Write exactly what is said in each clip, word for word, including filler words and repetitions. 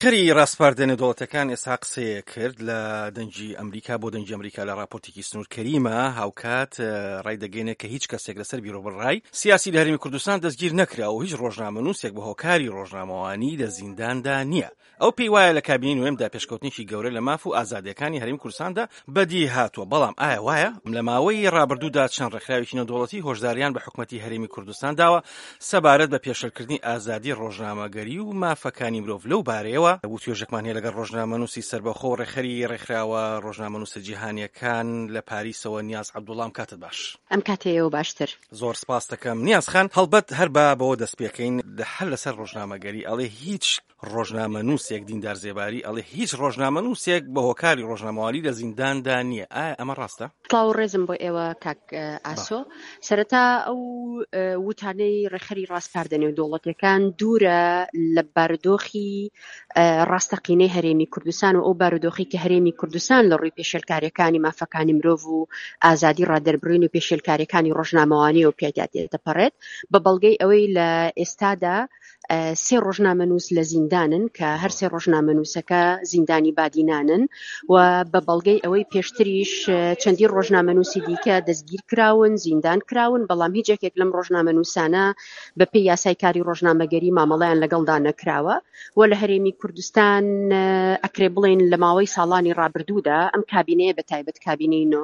خەری ڕاستپاردنە دەوڵەتەکان ئێستا قسەیە کرد لە دەنجی ئەمریکا بۆ دەنجی ئەمریکا لە راپۆرتێکی سنوور کەریمە هاوکات ڕای دەگەێنێت کە هیچ کەسێک لەسەر بیرۆبڕای سیاسی لە هەرێمی کوردستان دەستگیر نەکرا و هیچ ڕۆژنامەنووسێک بە هۆکاری ڕۆژنامەوانی لە زینداندا نییە. ئەو پێی وایە لە کابینەی نوێمدا پێشکەوتنێکی گەورە لە ماف و ئازادیەکانی هەرێمی کوردستاندا بەدی هاتووە. بەڵام ئایا وایە لە ماوەی ڕابردوودا چەند ڕێکخراوێکی نێودەوڵەتی هۆشداریان بە حکومەتی هەرێمی کوردستان داوە سەبارەت بە پێشێلکردنی ئازادی ڕۆژنامەگەری و مافەکانی مرۆڤ لەو بارەیەوە بۆ توێژێکمان هەیە لەگەڵ ڕۆژنامەنووسی سەربەخۆ و ڕێکخەری ڕێکخراوە ڕۆژنامەنووسە جیهانیەکان لە پاریسەوە نیاز عەبدوڵڵام کاتت باش. ئەم کاتەیەوە باشتر. زۆر سپاس دەکەم نیاز خان. هەڵبەت هەر بە بەوە دەست پێکەین لە هەر لەسەر ڕۆژنامەگەری ئەڵێ هیچ ڕۆژنامەنووسێک دیندار زێباری ئەڵێ هیچ ڕۆژنامەنووسێک بە هۆکاری ڕۆژنامەوانی لە زینداندا نییە. ئایا ئەمە ڕاستە؟ سڵاو و ڕێزم بۆ ئێوە کاک ئاسۆ. سەرەتا ئەو وتانەی ڕێکخەری ڕاستپاردنە دەوڵەتەکان دوورە لە بارودۆخی ڕاستەقینەی هەرێمی کوردستان و ئەو بارودۆخی کە هەرێمی کوردستان لە ڕووی پێشێلکاریەکانی مافەکانی مرۆڤ و ئازادی ڕادەربڕین و پێشێلکاریەکانی ڕۆژنامەوانی و پێدات دەپەڕێت بە بەڵگەی ئەوەی لە ئێستادا سێ ڕۆژنامەنووس لە زیندانن کە هەر سێ ڕۆژنامەنووسەکە زیندانی بادینانن و بە بەڵگەی ئەوەی پێشتریش چەندی ڕۆژنامەنووسی دیکە دەستگیر کراون زیندان کراون بەڵام هیچ یەکێک لەم ڕۆژنامەنووسانە بە پێی یاسای کاری ڕۆژنامەگەری مامەڵەیان لەگەڵدا نەکراوە و لە هەرێمی کوردستان ئەکرێ بڵێن لە ماوەی ساڵانی ڕابردوودا ئەم کابینەیە بە تایبەت کابینەی نۆ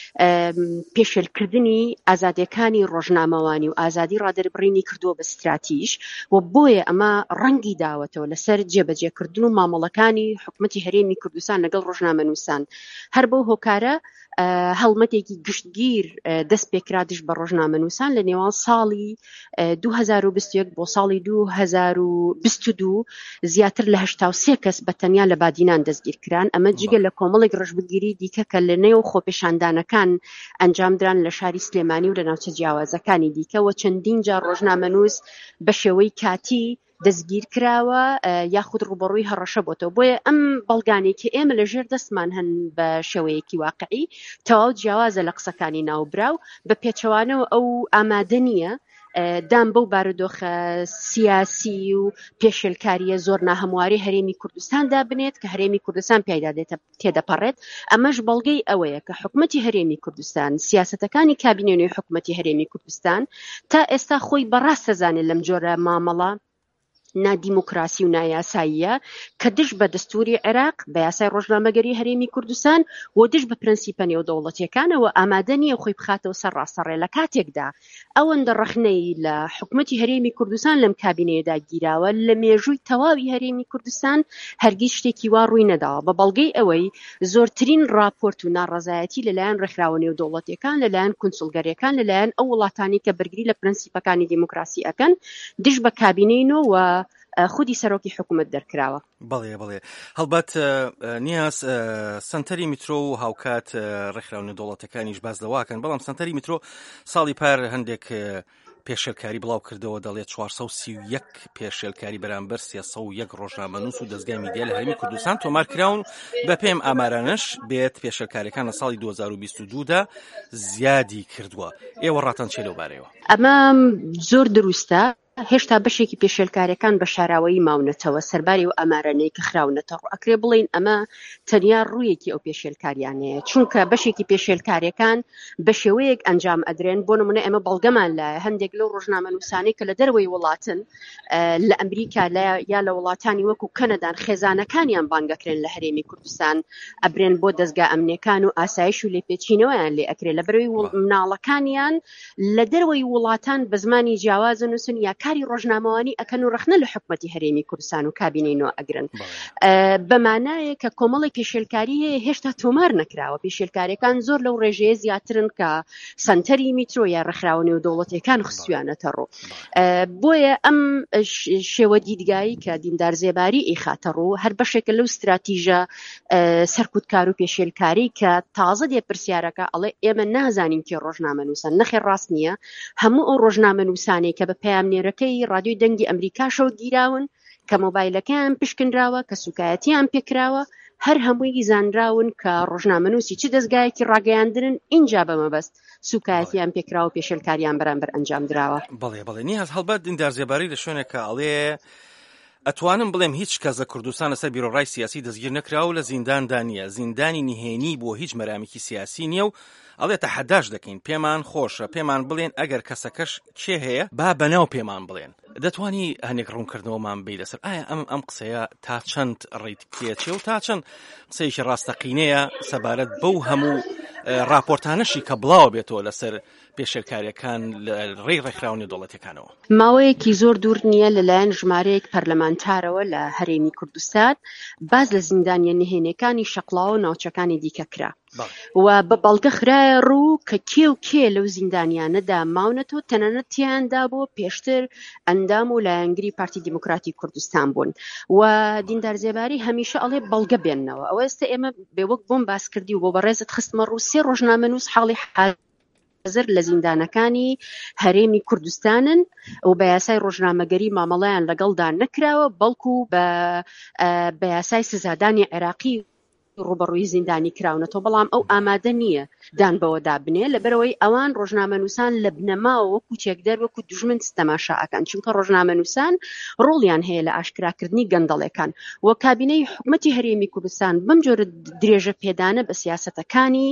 پێشێلکردنی ئازادیەکانی ڕۆژنامەوانی و ئازادی ڕادەربڕینی کردووە بە استراتیژ و بۆیە ئەمە ڕەنگی داوەتەوە لەسەر جێبەجێکردن و مامەڵەکانی حکومەتی هەرێمی کوردستان لەگەڵ ڕۆژنامەنووسان. هەر بەو هۆکارە هەڵمەتێکی گشتگیر دەست پێکرا دژ بە ڕۆژنامەنووسان لە نێوان ساڵی دوو هەزار و بیست و یەک بۆ ساڵی دوو هەزار و بیست و دوو زیاتر لە هەشتا و سێ کەس بەتەنیا لە بادینان دەستگیر کران. ئەمە جگە لە کۆمەڵێک ڕژبگیری دیکە کە لە نێو خۆپێشاندانەکان ئەنجامدران لە شاری سلێمانی و لە ناوچە جیاوازەکانی دیکە و چەندین جار ڕۆژنامەنووس بە شێوەی کاتی دەستگیر کراوە یاخود ڕوبەڕووی هەڕەشە بۆتەوە. بۆیە ئەم بەڵگانێکی ئێمە لە ژێر دەستمان هەن بە شێوەیەکی واقعی تەواو جیاوازە لە قسەکانی ناوبراو بە پێچەوانەوە ئەو ئامادە نییە دام بەو بارودۆخە سیاسی و پێشێلکاریە زۆر ناهەمواری هەرێمی کوردستاندا بنێت کە هەرێمی کوردستان پیدا تێدەپەڕێت. ئەمەش بەڵگەی ئەوەیە کە حکومەتی هەرێمی کوردستان سیاسەتەکانی کابینەی حکومەتی هەرێمی کوردستان تا ئێستا خۆی بەڕاست دەزانێت لەم جۆرە مامەڵە نادیموکراسی و نایاساییە کە دژ بە دەستوری عێراق بە یاسای ڕۆژنامەگەری هەرێمی کوردستان و دژ بە پرەنسیپە نێودەوڵەتیەکانەوە ئامادە نییە خۆی بخاتەوە سەر ڕاستەڕێ. لە کاتێکدا ئەوەندە ڕەخنەی لە حکومەتی هەرێمی کوردستان لەم کابینەیەدا گیراوە لە مێژووی تەواوی هەرێمی کوردستان هەرگیز شتێکی وا ڕووی نەداوە بە بەڵگەی ئەوەی زۆرترین راپۆرت و ناڕەزایەتی لەلایەن ڕێکخراوە نێودەوڵەتیەکان لەلایەن کونسڵگەریەکان لەلایەن ئەو وڵاتانی کە بەرگری لە پرەنسیپەکانی دیموکراسی ئەکەن دژ بە کابینەی نۆ و خودی سەرۆکی حکومت دەرکراوە. بەڵێ بڵێ هەڵبەت نیاز سنتەری میترۆ و هاوکات ڕێکخراوە نێودەوڵەتەکانیش باز لەواکەن بەڵام سنتەری میترۆ ساڵی پار هەندێک پێشێلکاری بڵاو کردەوە دەڵێت چوارسەد و سی و یەک پێشێلکاری بەرامبەر سێسەد و یەک ڕۆژنامەنووس و دەستگای میدیا لە هەرێمی کوردستان تۆمار کراون. بە پێم ئامارانش بێت پێشێلکاریەکان لە ساڵی دوو هەزار و بیست و دوودا زیادی کردووە. ئێوە ڕاتەن چێ لەو بارەیەوە؟ ئەمە زۆر دروستە. هێشتا بەشێکی پێشێلکاریەکان بە شاراوەیی ماونەتەوە سەرباری و ئەمارانەی کە خراونەتەوە. ئەکرێ بڵین ئەمە تەنیا ڕوویەکی ئەو پێشێلکاریانەیە چونکە بەشێکی پێشێلکاریەکان بە شێوەیەک ئەنجام ئەدرێن. بۆ نمونە ئێمە بەڵگەمان لایە هەندێک لەو ڕۆژنامەنووسانەی کە لە دەروەی وڵاتن لە ئەمریکا یا لە وڵاتانی وەکو کەنەدان خێزانەکانیان بانگەکرێن لە هەرێمی کوردستان ئەبرێن بۆ دەستگا ئەمنیەکان و ئاسایش و لێپێچینەوەیان لێ ئەکرێ لە بەروی مناڵەکانیان لە دەروەی وڵاتان بە زمانی جیاواز نووسن یا کاری ڕۆژنامەوانی ئەکەن و ڕەخنە لە حکومەتی هەرێمی کوردستان و کابینەی نۆ ئەگرن. بەمانایە کە کۆمەڵی پێشێلکاری هێشتا تۆمار نەکراوە. پێشێلکاریەکان زۆر لەو ڕێژەیە زیاترن کە سنتەری میترۆ یا ڕێکخراوە نێودەوڵەتیەکان خستویانەتە ڕۆ. بۆیە ئەم شێوە دیدگایی کە دیندار زێباری ئیخاتە ڕوو هەر بەشێکە لەو استراتیژە سەرکوتکار و پێشێلکاری کە تازە دێ پرسیارەکە ئەڵێ ئێمە نازانین کێ ڕۆژنامەنووسن. نەخێر ڕاست نییە. هەموو ئەو ڕۆژنامەنووسانەی کە بە پەیامنێرەکەی ڕادیۆی دەنگی ئەمریکاشەوە گیراون کە مۆبایلەکەیان پشکنراوە کە سوکایەتیان پێکراوە هەر هەمووی زانراون کە ڕۆژنامەنووسی چ دەستگایەکی ڕاگەیاندنن اینجا بەمەبەست سوکایەتیان پێکراوە و پێشێلکاریان بەرامبەر ئەنجام دراوە. بەڵێ بەڵێ نیاز هەڵبەت دیندار زێباری لە شوێنێکە ئەڵێ ئەتوانم بڵێم هیچ کەس لە کوردستان لەسەر بیرۆڕای سیاسی دەستگیر نەکراوە و لە زینداندا نییە. زیندانی نهێنی بۆ هیچ مەرامێکی سیاسی نییە و ئەڵێ تەحەداش دەکەین، پێمان خۆشە، پێمان بڵێن ئەگەر کەسەکەش کێ هەیە با بەناو پێمان بڵێن. دەتوانی هەنێک ڕوونکردنەوەمان بێ لەسەر ئایا ئەم ئەم قسەیە تا چەند ڕێیت پێچێ و تا چەند قسەیەکی ڕاستەقینەیە سەبارەت بەو هەموو راپۆرتانەشی کە بڵاوە بێتەوە لەسەر پێشێلکاریەکان لە ڕێی ڕێکخراونی دەوڵەتەکانەوە. ماوەیەکی زۆر دوور نییە لەلایەن ژمارەیەک پەرلەمانتارەوە لە هەرێمی کوردستان باز لە زیندانیە نهێنیەکانی شەقڵاو و ناوچەکانی دیکە کرا و بە بەڵگە خرایە ڕوو کە کێ و کێ لەو زیندانیانەدا ماونەتەوە تەنانەت تیاندا بۆ پێشتر ئەندام و لایەنگری پارتی دیموکراتی کوردستان بوون و دیندار زێباری هەمیشە ئەڵێ بەڵگە بێننەوە. ئەوە ئێستا ئێمە بێوەک بۆم باس کردی و بۆ بەڕێزت خستمە ڕوو سێ ڕۆژنامەنووس حاڵی حەزر لە زیندانەکانی هەرێمی کوردستانن و بە یاسای ڕۆژنامەگەری مامەڵەیان لەگەڵدا نەکراوە بەڵکو بە یاسای سزادانی عێراقی ڕوبەڕووی زیندانی کراونەتەوە، بەڵام ئەو ئامادە نییە دان بەوە دابنێ لەبەرەوەی ئەوان ڕۆژنامەنووسان لە بنەماوە وەکو چێکدەر وەکو دوژمن تەماشاکەن، چونکە ڕۆژنامەنووسان ڕۆڵیان هەیە لە ئاشکراکردنی گەندەڵەکان و کابینەی حکومەتی هەرێمی کوردستان بەم جۆرە درێژە پێدانە بە سیاسەتەکانی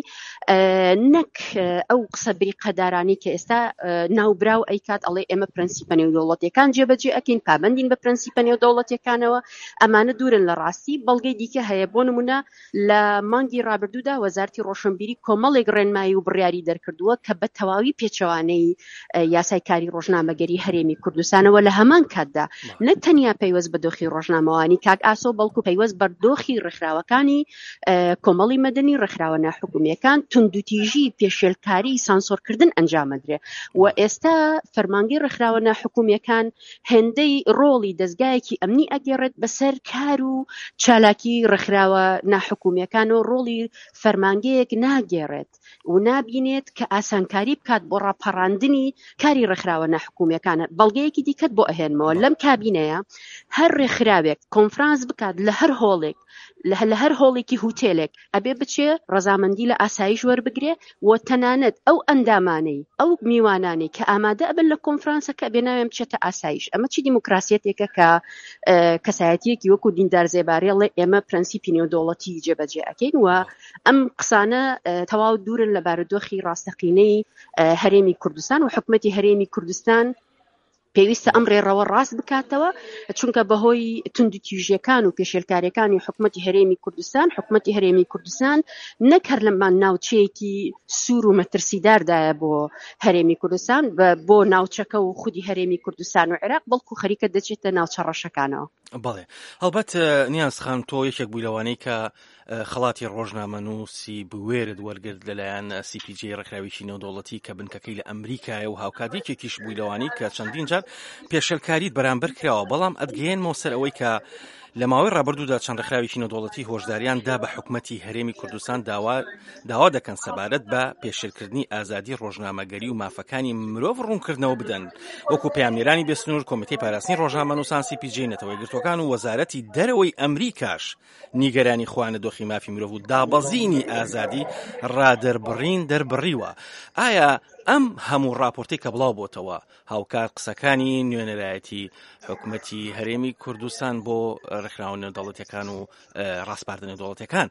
نەک ئەو قسە بریقەدارانی کە ئێستا ناوبراو ئەیکات ئەڵێ ئێمە پرەنسیپە نێودەوڵەتیەکان جێبەجێ ئەکەین، پابەندین بە پرەنسیپە نێودەوڵەتیەکانەوە، ئەمانە دوورن لە ڕاستی. بەڵگەی دیکە هەیە، بۆ نمونە لە مانگی ڕابردوودا وەزارەتی ڕۆشنبیری کۆمەڵێک ڕێنمایی و بڕیاری دەرکردووە کە بە تەواوی پێچەوانەی یاسای کاری ڕۆژنامەگەری هەرێمی کوردستانەوە لە هەمان کاتدا نە تەنیا پەیوەست بە دۆخی ڕۆژنامەوانی کاک ئاسۆ بەڵکو پەیوەست بە دۆخی ڕێکخراوەکانی کۆمەڵی مەدەنی ڕێکخراوە ناحکومیەکان توندوتیژی پێشێلکاری سانسۆرکردن ئەنجامەدرێ و ئێستا فەرمانگەی ڕێکخراوە ناحکومیەکان هێندەی ڕۆڵی دەستگایەکی ئەمنی ئەگەڕێت بەسەر کار و چالاکی ڕێکخراوە ناحکومیەکان و ڕۆڵی فەرمانگەیەک ناگێڕێت و نابینێت کە ئاسانکاری بکات بۆ ڕاپەڕاندنی کاری ڕێکخراوە ناحکومیەکانە. بەڵگەیەکی دیکەت بۆ ئەهێنمەوە لەم کابینەیە هەر ڕێکخراوێک کۆنفرانس بکات لە هەر هۆڵێک لە هەر هۆڵێکی هوتێلێک ئەبێ بچێ ڕەزامەندی لە ئاسایش وەربگرێ و تەنانەت ئەو ئەندامانەی ئەو میوانانەی کە ئامادە ئەبن لە کۆنفرانسەکە بێناوێن بچێتە ئاسایش. ئەمە چی دیموکراسیەتێکە کە کەسایەتیەکی وەکو دیندار زێباریەڵێ ئێمە پرەنسیپی نێودەوڵەتی جێبەجێ ئەکەین و ئەم قسانە تەواو دوورن لە بارودۆخی ڕاستەقینەی هەرێمی کوردستان و حکومەتی هەرێمی کوردستان پێویستە ئەم ڕێڕەوە ڕاست بکاتەوە، چونکە بەهۆی توندوتیژیەکان و پێشێلکاریەکانی حکومەتی هەرێمی کوردستان حکومەتی هەرێمی کوردستان نەک هەر لەمان ناوچەیەکی سوور و مەترسیداردایە بۆ هەرێمی کوردستان بۆ ناوچەکە و خودی هەرێمی کوردستان و عێراق، بەڵکو خەریکە دەچێتە ناوچە ڕەشەکانەوە. بەڵێ هەڵبەت نیازخان تۆ یەکێک بووی لەوانەی کە خەڵاتی ڕۆژنامەنووسی بوێرت وەرگرت لەلایەن سی پی جی ڕێکخراوێکی نێودەوڵەتی کە بنکەکەی لە ئەمریکایە و هاوکاتێکێکیش بووی لەوانەی کە چەندین جار پێشێلکاریت بەرامبەر کراوە، بەڵام ئەتگەیەنمەوە سەر ئەوەی کە لە ماوەی ڕابردوودا چەند ڕێکخراوێکی نێودەوڵەتی هۆشداریان دا بە حکومەتی هەرێمی کوردستان داوا داوا دەکەن سەبارەت بە پێشێلکردنی ئازادی ڕۆژنامەگەری و مافەکانی مرۆڤ ڕوونکردنەوە بدەن، وەکو پەیامنێرانی بێسنوور، کۆمیتەی پاراستنی ڕۆژنامەنووسان، سی پی جی، نەتەوەی گرتوەکان و وەزارەتی دەرەوەی ئەمریکاش نیگەرانی خوانە دۆخی مافی مرۆڤ و دابەزینی ئازادی ڕادەربڕین دەربڕیوە. ئایا ئەم هەموو راپۆرتێک کە بڵاو بۆتەوە هاوکات قسەکانی نوێنەرایەتی حکومەتی هەرێمی کوردستان بۆ ڕێکخراوە نێودەوڵەتیەکان و ڕاستپاردنە نێودەوڵەتیەکان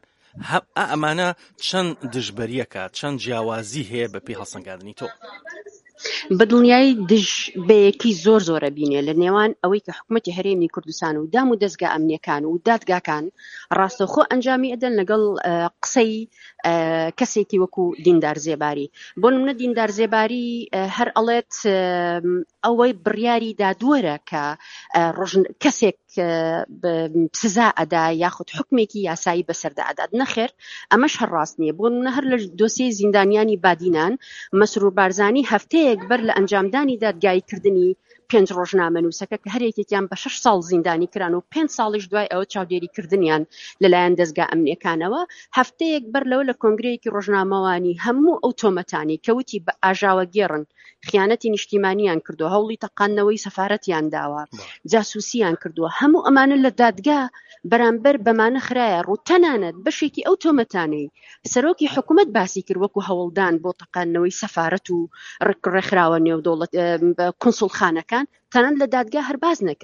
ئەمانە چەند دژبەریەکە، چەند جیاوازی هەیە بە پێی هەڵسەنگاندنی تۆ؟ بەدڵنیایی دژ بەیەکی زۆر زۆرە بینێ لە نێوان ئەوەی کە حکومەتی هەرێمی کوردستان و دام و دەستگا ئەمنیەکان و دادگاکان ڕاستەوخۆ ئەنجامی ئەدەن لەگەڵ قسەی کەسێکی وەکو دیندار زێباری. بۆ نمونە دیندار زێباری هەر ئەڵێت ئەوەی بڕیاری دادوەرە کە کەسێک سزا ئەدا یاخود حکمێکی یاسایی بەسەردا ئەدات. نەخێر، ئەمەش هەر ڕاست نییە. بۆ نمونە هەر لە دۆسیەی زیندانیانی بادینان مەسرور بارزانی هەفتەیەک بەر لە ئەنجامدانی دادگاییکردنی پێنج ڕۆژنامەنووسەکە کە هەر یەکێکیان بە شەش ساڵ زیندانی کران و پێنج ساڵیش دوای ئەوە چاودێریکردنیان لەلایەن دەستگا ئەمنیەکانەوە، هەفتەیەک بەر لەوە لە کۆنگرەیەکی ڕۆژنامەوانی هەموو ئەو تۆمەتانی کەوتی بە ئاژاوە گێڕن، خیانەتی نیشتیمانیان کردووە، هەوڵی تەقاندنەوەی سەفارەتیان داوە، جاسووسیان کردووە، هەموو ئەمانە لە دادگا بەرامبەر بەمانە خرایە ڕوو تەنانەت بەشێکی ئەو تۆمەتانەی سەرۆکی حکوومەت باسی کرد وەکو هەوڵدان بۆ تەقاندنەوەی سەفارەت و ڕێکخراوە نێودەوڵەت کۆنسوڵخانەکان تەنانەت لە دادگا هەر باز نەکرات.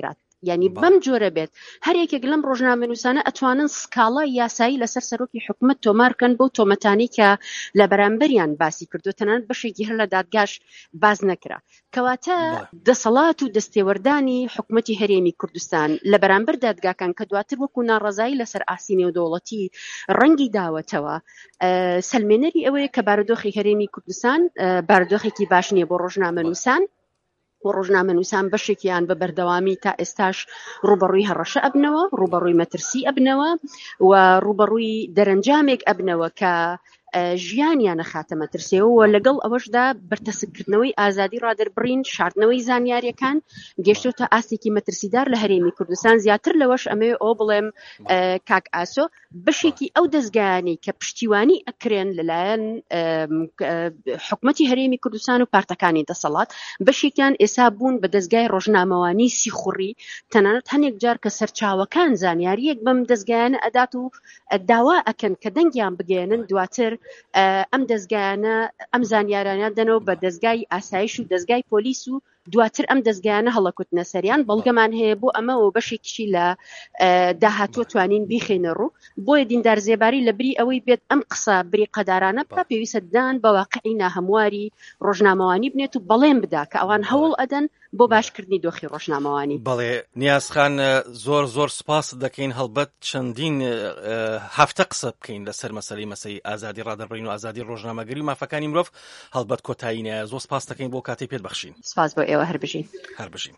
یعنی بەم جۆرە بێت هەر یەکێک لەم ڕۆژنامەنووسانە ئەتوانن سکاڵای یاسایی لەسەر سەرۆکی حکومەت تۆمارکەن بۆ تۆمەتانی کە لە بەرامبەریان باسی کردو تەنانەت بەشێکی هەر لە دادگاش باز نەکرا کەواتە دەسەڵات و دەستێوەردانی حکومەتی هەرێمی کوردستان لە بەرامبەر دادگاکان کە دواتر وەکو ناڕەزایی لەسەر ئاستی نێودەوڵەتی ڕەنگی داوەتەوە سەلمێنەری ئەوەیە کە بارودۆخی هەرێمی کوردستان بارودۆخێکی باش نییە بۆ ڕۆژنامەنووسان و ڕۆژنامەنووسان بەشێکیان بە بەردەوامی تا ئێستاش ڕوبەڕووی هەڕەشە ئەبنەوە ڕوبەڕووی مەترسی ئەبنەوە و ڕوبەڕووی دەرەنجامێک ئەبنەوە کە ژیانیان نەخاتە مەترسیەوە و لەگەڵ ئەوەشدا بەرتەسکردنەوەی ئازادی ڕادەربڕین شاردنەوەی زانیاریەکان گەشتۆتە ئاستێکی مەترسیدار لە هەرێمی کوردستان زیاتر لەوەش ئەمەوێ ئەو بڵێم کاک ئاسۆ بەشێکی ئەو دەستگایانی کە پشتیوانی ئەکرێن لەلایەن حکومەتی هەرێمی کوردستان و پارتەکانی دەسەڵات بەشێکیان ئێستا بوون بە دەستگای ڕۆژنامەوانی سیخوڕی تەنانەت هەنێک جار کە سەرچاوەکان زانیاریەک بەم دەستگایانە ئەدات و داوا ئەکەن کە دەنگیان بگێنن دواتر ئەم دەستگایانە ئەم زانیارانە دەنەوە بە دەستگای ئاسایش و دەستگای پۆلیس و دواتر ئەم دەستگایانە هەڵەکوتنە سەریان بەڵگەمان هەیە بۆ ئەمە و بەشێکیشی لە داهاتوە توانین بیخێنە ڕوو بۆیە دیندار زێباری لە بری ئەوەی بێت ئەم قسە بری قەدارانە بکە پێویستە دان بە واقعی ناهەمواری ڕۆژنامەوانی بنێت و بەڵێن بدا کە ئەوان هەوڵ ئەدەن بۆ باشکردنی دۆخی ڕۆژنامەوانی. بەڵێ نیازخان زۆر زۆر سپاس دەکەین هەڵبەت چەندین هەفتە قسە بکەین لەسەر مەسەلەی مەسەی ئازادی ڕادەربڕین و ئازادی ڕۆژنامەگەری و مافەکانی مرۆڤ هەڵبەت کۆتایی نایە زۆر سپاس دەکەین بۆ کاتی پێت بەخشین. سپاس بۆ ئێوە هەر بژین هەر بژین.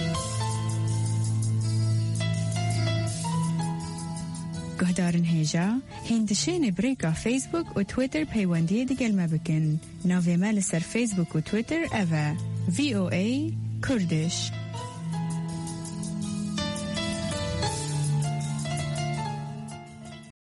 گهدارن هێژا هێندشێنێ برێکا فیسبوک و تویتر پەیوەندیە دیگەلمە بکەن ناوێمە لەسەر فیسبوک و تویتر ئەڤە ڤی ئۆ ئەی کوردش.